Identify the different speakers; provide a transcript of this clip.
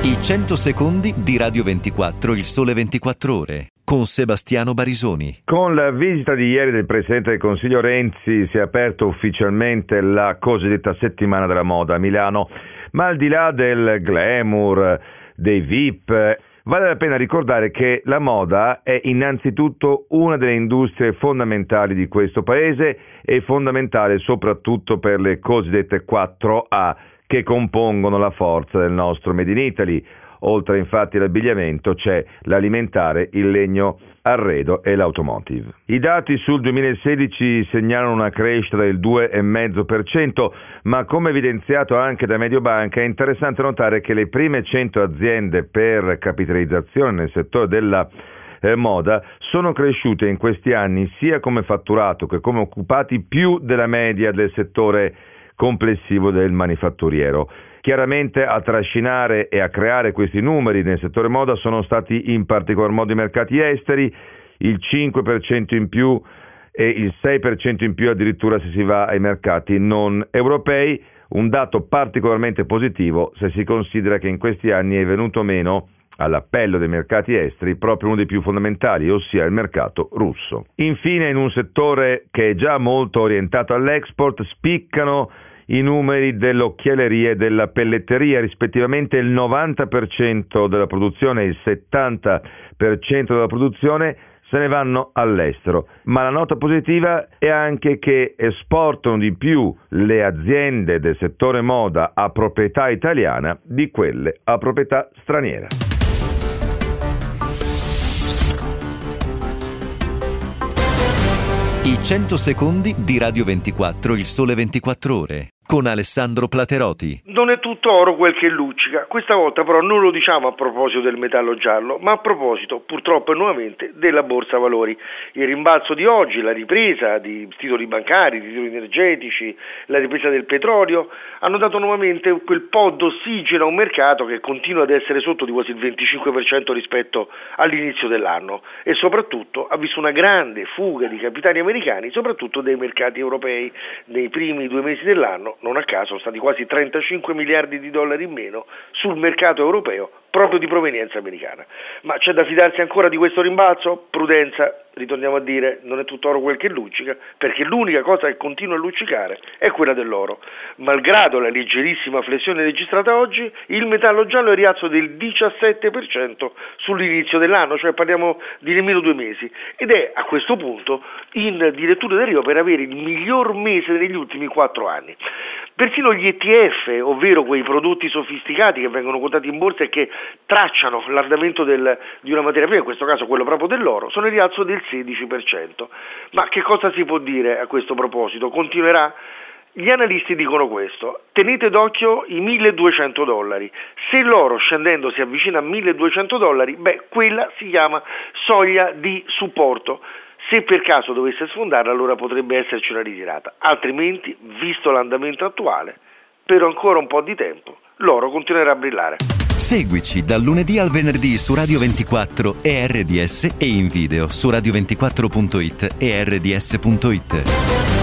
Speaker 1: I 100 secondi di Radio 24, il sole 24 ore, con Sebastiano Barisoni.
Speaker 2: Con la visita di ieri del Presidente del Consiglio Renzi si è aperta ufficialmente la cosiddetta settimana della moda a Milano, ma al di là del glamour, dei VIP, vale la pena ricordare che la moda è innanzitutto una delle industrie fondamentali di questo paese e fondamentale soprattutto per le cosiddette 4A che compongono la forza del nostro Made in Italy. Oltre infatti all'abbigliamento c'è l'alimentare, il legno, arredo e l'automotive. I dati sul 2016 segnalano una crescita del 2,5%, ma come evidenziato anche da Mediobanca è interessante notare che le prime 100 aziende per capitalizzazione nel settore della moda sono cresciute in questi anni sia come fatturato che come occupati più della media del settore complessivo del manifatturiero. Chiaramente a trascinare e a creare questi numeri nel settore moda sono stati in particolar modo i mercati esteri, il 5% in più e il 6% in più addirittura se si va ai mercati non europei, un dato particolarmente positivo se si considera che in questi anni è venuto meno all'appello dei mercati esteri proprio uno dei più fondamentali, ossia il mercato russo. Infine, in un settore che è già molto orientato all'export, spiccano i numeri dell'occhialeria e della pelletteria, rispettivamente il 90% della produzione e il 70% della produzione se ne vanno all'estero. Ma la nota positiva è anche che esportano di più le aziende del settore moda a proprietà italiana di quelle a proprietà straniera.
Speaker 1: I 100 secondi di Radio 24, il sole 24 ore, con Alessandro Plateroti.
Speaker 3: Non è tutto oro quel che luccica. Questa volta però non lo diciamo a proposito del metallo giallo, ma a proposito, purtroppo e nuovamente, della borsa valori. Il rimbalzo di oggi, la ripresa di titoli bancari, di titoli energetici, la ripresa del petrolio, hanno dato nuovamente quel po' d'ossigeno a un mercato che continua ad essere sotto di quasi il 25% rispetto all'inizio dell'anno e soprattutto ha visto una grande fuga di capitali americani, soprattutto dei mercati europei. Nei primi 2 mesi dell'anno, non a caso, sono stati quasi 35 miliardi di dollari in meno sul mercato europeo proprio di provenienza americana. Ma c'è da fidarsi ancora di questo rimbalzo? Prudenza, ritorniamo a dire, non è tutto oro quel che luccica, perché l'unica cosa che continua a luccicare è quella dell'oro. Malgrado la leggerissima flessione registrata oggi, il metallo giallo è rialzo del 17% sull'inizio dell'anno, cioè parliamo di nemmeno 2 mesi, ed è a questo punto in dirittura d'arrivo per avere il miglior mese degli ultimi 4 anni. Persino gli ETF, ovvero quei prodotti sofisticati che vengono quotati in borsa e che tracciano l'andamento di una materia prima, in questo caso quello proprio dell'oro, sono in rialzo del 16%. Ma che cosa si può dire a questo proposito? Continuerà? Gli analisti dicono questo: tenete d'occhio i $1.200. Se l'oro scendendo si avvicina a $1.200, quella si chiama soglia di supporto. Se per caso dovesse sfondarla, allora potrebbe esserci una ritirata, altrimenti, visto l'andamento attuale, per ancora un po' di tempo, l'oro continuerà a brillare.
Speaker 1: Seguici dal lunedì al venerdì su Radio 24 e RDS e in video su radio24.it e rds.it.